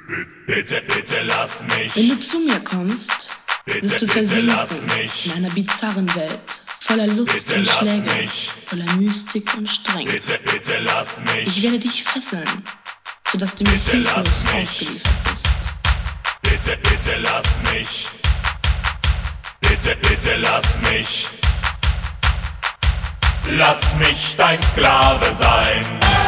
Bitte, bitte lass mich. Wenn du zu mir kommst, wirst du versinken in einer bizarren Welt, voller Lust und Schläge, voller Mystik und Strenge. Bitte, bitte lass mich. Ich werde dich fesseln, sodass du mir hilflos ausgeliefert bist. Bitte, bitte lass mich. Bitte, bitte lass mich. Lass mich dein Sklave sein.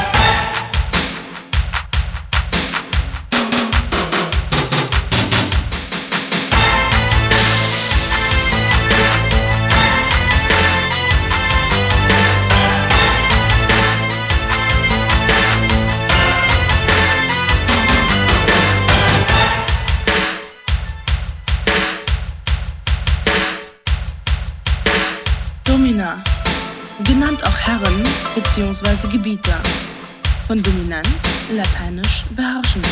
Domina, genannt auch Herren bzw. Gebieter, von dominant, lateinisch beherrschen.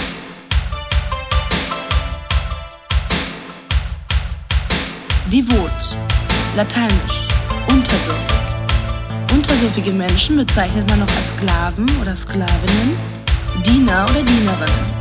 Devot, lateinisch unterwürfig. Unterwürfige Menschen bezeichnet man auch als Sklaven oder Sklavinnen, Diener oder Dienerinnen.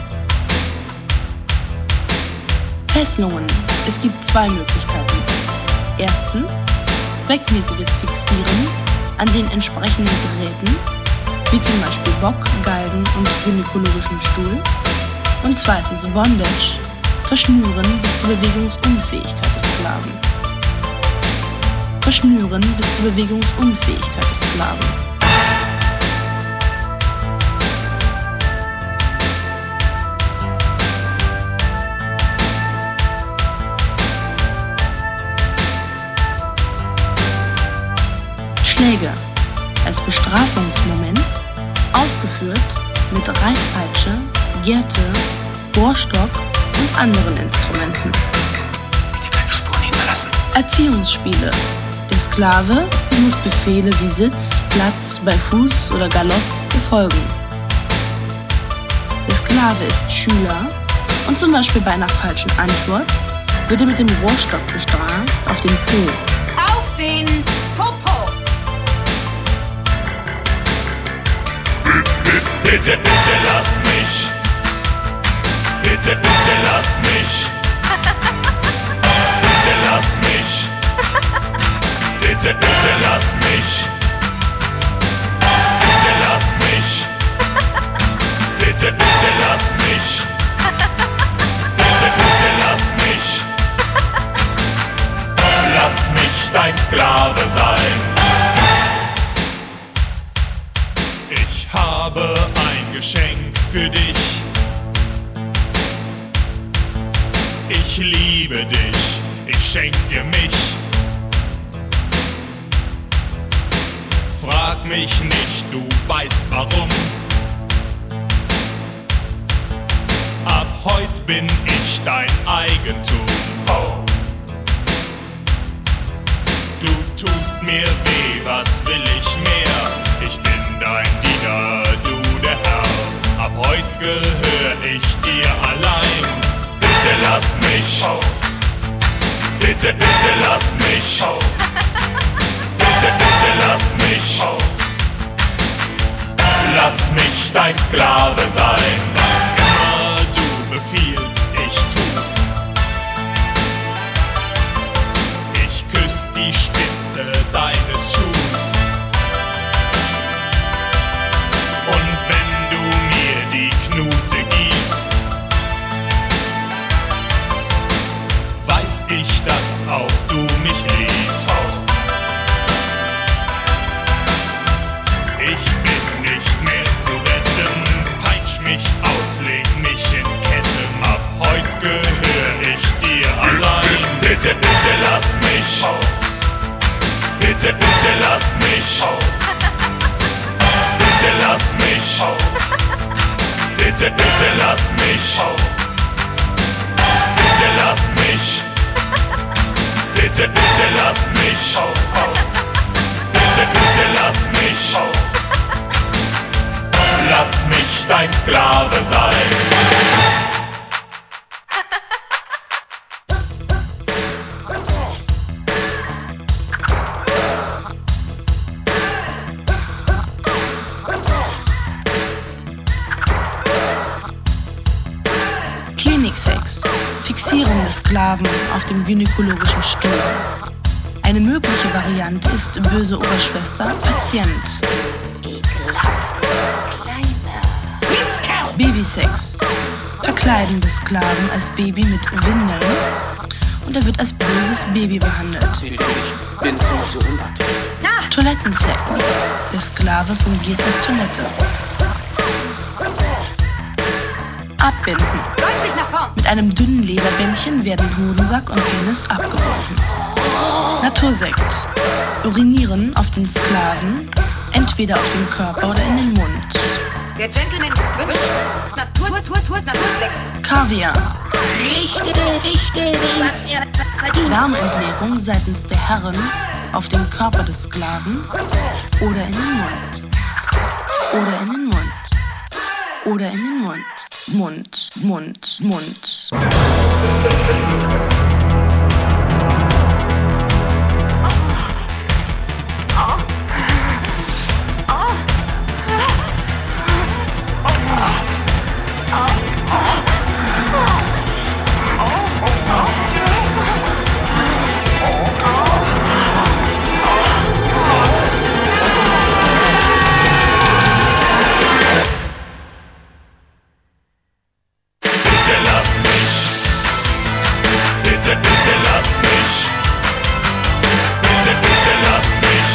Fesselungen. Es gibt zwei Möglichkeiten. Erstens, zweckmäßiges Fixieren an den entsprechenden Geräten, wie zum Beispiel Bock, Galgen und gynäkologischen Stuhl. Und zweitens Bondage, Verschnüren bis zur Bewegungsunfähigkeit des Sklaven. Verschnüren bis zur Bewegungsunfähigkeit des Sklaven. Schläge als Bestrafungsmoment, ausgeführt mit Reitpeitsche, Gerte, Bohrstock und anderen Instrumenten. Bitte keine Spuren hinterlassen. Erziehungsspiele. Der Sklave muss Befehle wie Sitz, Platz, bei Fuß oder Galopp befolgen. Der Sklave ist Schüler und zum Beispiel bei einer falschen Antwort wird er mit dem Bohrstock bestraft auf den Po. Auf den Popo! Bitte, bitte lass mich. Bitte, bitte lass mich. Bitte lass mich. Bitte, bitte lass mich. Bitte lass mich. Bitte, bitte lass mich. Bitte, bitte lass mich. Lass mich dein Sklave sein. Ich habe ein Geschenk für dich. Ich liebe dich, ich schenk dir mich. Frag mich nicht, du weißt warum. Ab heute bin ich dein Eigentum. Oh. Du tust mir weh, was will ich mehr? Ich bin dein Diener, du der Herr. Ab heute gehör ich dir allein. Bitte lass mich. Bitte, bitte lass mich. Bitte, bitte lass mich. Lass mich dein Sklave sein. Was immer du befiehlst, ich tu's. Ich küss die Spitze deines Schuhs. Und wenn du mir die Knute gibst, weiß ich, dass auch du mich liebst. Ich bin nicht mehr zu retten, peitsch mich aus, leg mich in Ketten. Ab heut gehör ich dir allein. Bitte, bitte lass mich. Bitte, bitte lass mich. Bitte lass mich. Bitte, bitte lass mich. Bitte lass mich. Bitte, bitte lass mich. Bitte, bitte lass mich. Lass mich dein Sklave sein. Babysex. Fixieren des Sklaven auf dem gynäkologischen Stuhl. Eine mögliche Variante ist böse Oberschwester, Patient. Ekelhafte Kleine. Babysex. Verkleiden des Sklaven als Baby mit Windeln und er wird als böses Baby behandelt. Ich bin nur so unartig. Toilettensex. Der Sklave fungiert als Toilette. Abbinden. Deutlich nach vorn. Mit einem dünnen Lederbändchen werden Hodensack und Penis abgebunden. Natursekt. Urinieren auf den Sklaven, entweder auf den Körper oder in den Mund. Der Gentleman wünscht Natursekt. Kaviar. Ich gebe, was er verdient. Darmentleerung seitens der Herren auf den Körper des Sklaven oder in den Mund. Oder in den Mund. Oder in den Mund. Mund, Mund, Mund. Bitte, bitte lass mich. Bitte, bitte lass mich.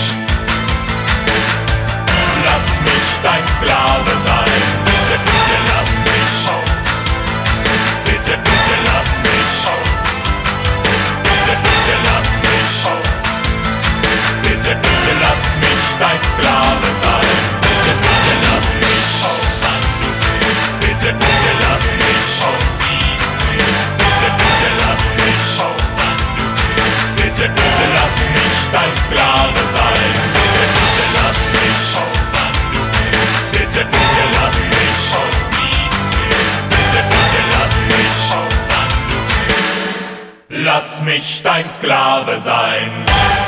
Lass mich dein Sklave sein. Bitte, bitte lass mich. Bitte, bitte lass mich. Bitte, bitte lass mich. Bitte, bitte lass mich dein Sklave sein. Bitte, bitte lass mich. Wann du willst. Bitte, bitte lass mich. Bitte, bitte lass mich, wann du willst. Bitte, bitte lass mich dein Sklave sein. Bitte, bitte lass mich, wann du willst. Bitte, bitte lass mich, wie du willst. Bitte, bitte lass mich, wann du willst. Lass mich dein Sklave sein.